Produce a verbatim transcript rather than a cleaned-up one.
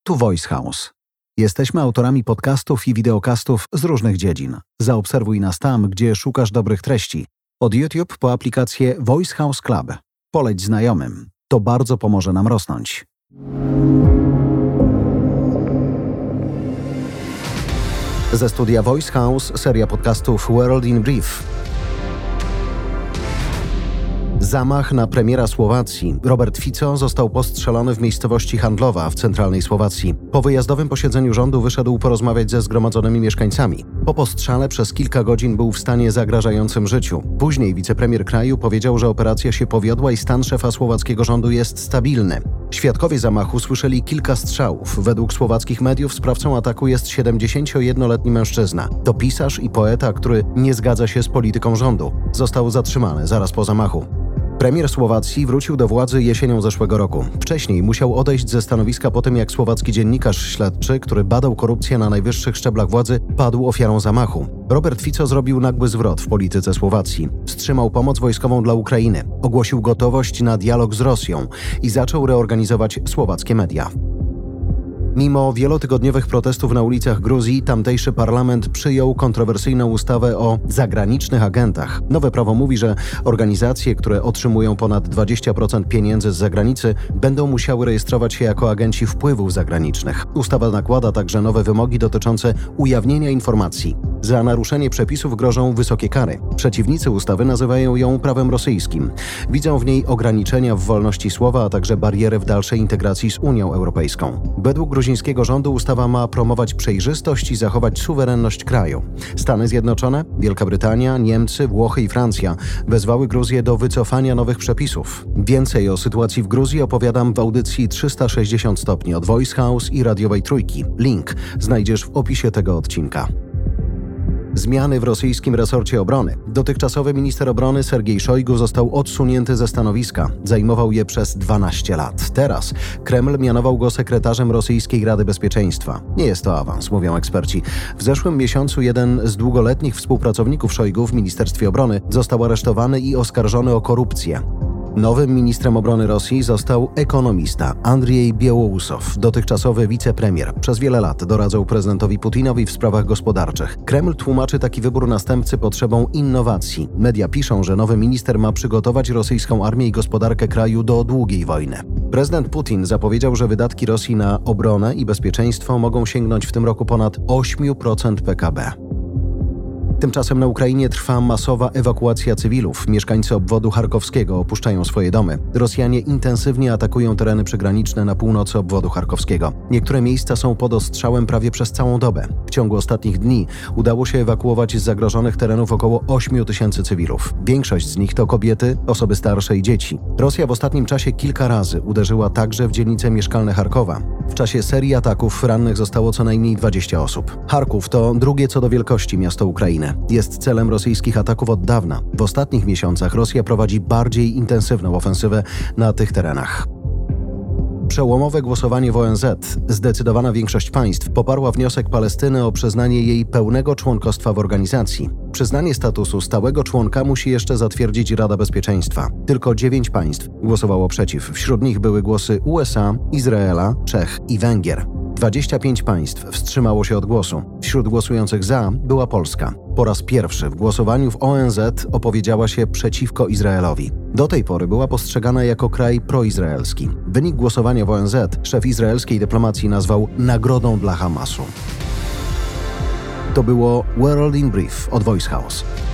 Tu Voice House. Jesteśmy autorami podcastów i wideokastów z różnych dziedzin. Zaobserwuj nas tam, gdzie szukasz dobrych treści. Od YouTube po aplikację Voice House Club. Poleć znajomym. To bardzo pomoże nam rosnąć. Ze studia Voice House seria podcastów World in Brief. Zamach na premiera Słowacji. Robert Fico został postrzelony w miejscowości Handlowa w centralnej Słowacji. Po wyjazdowym posiedzeniu rządu wyszedł porozmawiać ze zgromadzonymi mieszkańcami. Po postrzale przez kilka godzin był w stanie zagrażającym życiu. Później wicepremier kraju powiedział, że operacja się powiodła i stan szefa słowackiego rządu jest stabilny. Świadkowie zamachu słyszeli kilka strzałów. Według słowackich mediów sprawcą ataku jest siedemdziesięciojednoletni mężczyzna. To pisarz i poeta, który nie zgadza się z polityką rządu. Został zatrzymany zaraz po zamachu. Premier Słowacji wrócił do władzy jesienią zeszłego roku. Wcześniej musiał odejść ze stanowiska po tym, jak słowacki dziennikarz śledczy, który badał korupcję na najwyższych szczeblach władzy, padł ofiarą zamachu. Robert Fico zrobił nagły zwrot w polityce Słowacji. Wstrzymał pomoc wojskową dla Ukrainy, ogłosił gotowość na dialog z Rosją i zaczął reorganizować słowackie media. Mimo wielotygodniowych protestów na ulicach Gruzji, tamtejszy parlament przyjął kontrowersyjną ustawę o zagranicznych agentach. Nowe prawo mówi, że organizacje, które otrzymują ponad dwadzieścia procent pieniędzy z zagranicy, będą musiały rejestrować się jako agenci wpływów zagranicznych. Ustawa nakłada także nowe wymogi dotyczące ujawnienia informacji. Za naruszenie przepisów grożą wysokie kary. Przeciwnicy ustawy nazywają ją prawem rosyjskim. Widzą w niej ograniczenia w wolności słowa, a także bariery w dalszej integracji z Unią Europejską. Według gruzińskiego rządu ustawa ma promować przejrzystość i zachować suwerenność kraju. Stany Zjednoczone, Wielka Brytania, Niemcy, Włochy i Francja wezwały Gruzję do wycofania nowych przepisów. Więcej o sytuacji w Gruzji opowiadam w audycji trzysta sześćdziesiąt stopni od Voice House i radiowej Trójki. Link znajdziesz w opisie tego odcinka. Zmiany w rosyjskim resorcie obrony. Dotychczasowy minister obrony Sergiej Szojgu został odsunięty ze stanowiska. Zajmował je przez dwanaście lat. Teraz Kreml mianował go sekretarzem Rosyjskiej Rady Bezpieczeństwa. Nie jest to awans, mówią eksperci. W zeszłym miesiącu jeden z długoletnich współpracowników Szojgu w Ministerstwie Obrony został aresztowany i oskarżony o korupcję. Nowym ministrem obrony Rosji został ekonomista Andrzej Białousov, dotychczasowy wicepremier. Przez wiele lat doradzał prezydentowi Putinowi w sprawach gospodarczych. Kreml tłumaczy taki wybór następcy potrzebą innowacji. Media piszą, że nowy minister ma przygotować rosyjską armię i gospodarkę kraju do długiej wojny. Prezydent Putin zapowiedział, że wydatki Rosji na obronę i bezpieczeństwo mogą sięgnąć w tym roku ponad osiem procent P K B. Tymczasem na Ukrainie trwa masowa ewakuacja cywilów. Mieszkańcy obwodu charkowskiego opuszczają swoje domy. Rosjanie intensywnie atakują tereny przygraniczne na północy obwodu charkowskiego. Niektóre miejsca są pod ostrzałem prawie przez całą dobę. W ciągu ostatnich dni udało się ewakuować z zagrożonych terenów około ośmiu tysięcy cywilów. Większość z nich to kobiety, osoby starsze i dzieci. Rosja w ostatnim czasie kilka razy uderzyła także w dzielnice mieszkalne Charkowa. W czasie serii ataków rannych zostało co najmniej dwadzieścia osób. Charków to drugie co do wielkości miasto Ukrainy. Jest celem rosyjskich ataków od dawna. W ostatnich miesiącach Rosja prowadzi bardziej intensywną ofensywę na tych terenach. Przełomowe głosowanie w O N Z. Zdecydowana większość państw poparła wniosek Palestyny o przyznanie jej pełnego członkostwa w organizacji. Przyznanie statusu stałego członka musi jeszcze zatwierdzić Rada Bezpieczeństwa. Tylko dziewięć państw głosowało przeciw. Wśród nich były głosy U S A, Izraela, Czech i Węgier. dwadzieścia pięć państw wstrzymało się od głosu. Wśród głosujących za była Polska. Po raz pierwszy w głosowaniu w O N Z opowiedziała się przeciwko Izraelowi. Do tej pory była postrzegana jako kraj proizraelski. Wynik głosowania w O N Z szef izraelskiej dyplomacji nazwał nagrodą dla Hamasu. To było World in Brief od Voice House.